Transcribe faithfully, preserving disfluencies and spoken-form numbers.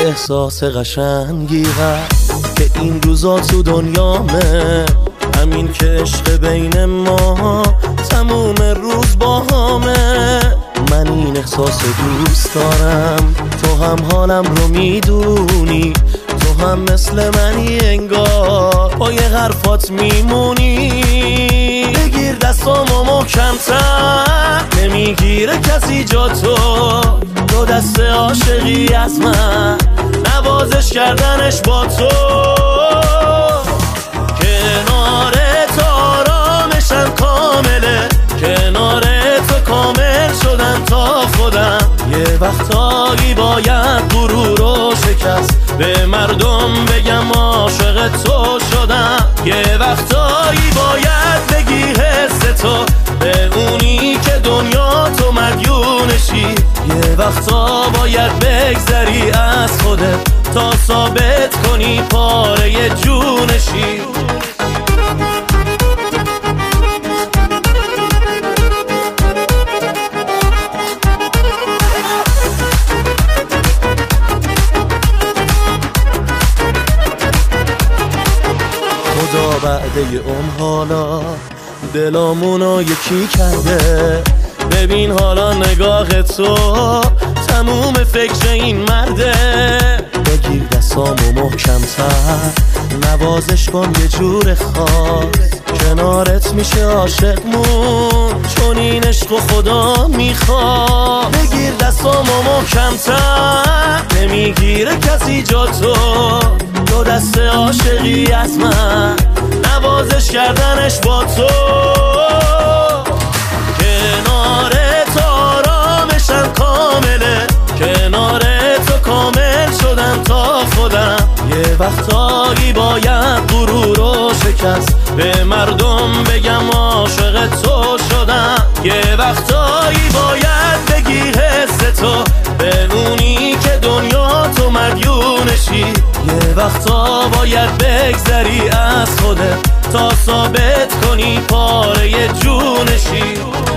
احساس قشنگی هست که این روزا تو دنیامه، همین که عشق بین ما تموم روز با همه. من این احساس دوست دارم، تو هم حالم رو میدونی، تو هم مثل منی انگار پای حرفات میمونی. بگیر دستامو محکم‌تر، نمیگیره کسی جا تو، دو دست عاشقی از من، نوازش کردنش با تو. کنارت آرامشم کامله، کنارت کامل شدم تا خودم. یه وقتایی باید غرور رو شکست، به مردم بگم عاشق تو شدم. یه وقتایی باید بگی حس تو به اونی که دنیا تو مدیونشی. یه وقتا باید بگذری از خودت تا ثابت کنی پاره جونشی. خدا بعد یه عمر حالا دلامونو یکی کرده. ببین حالا نگاه تو تموم فکر این مرده. بگیر دستامو محکم‌تر، نوازش کن یه جور خاص، کنارت میشه عاشقمون چون این عشق و خدا میخواد. بگیر دستامو محکم‌تر، نمیگیره کسی جا تو، دو دست عاشقی از من، نوازش کردنش با تو. کنارت آرامشم کامله، کنارت کامل شدم تا خودم. یه وقتایی باید غرور رو شکست، به مردم بگم عاشق تو شدم. یه وقتایی باید بگی حس تو به اونی که دنیا تو مدیونشی. یه وقتا باید بگذری از خودت تا ثابت کنی پاره جونشی.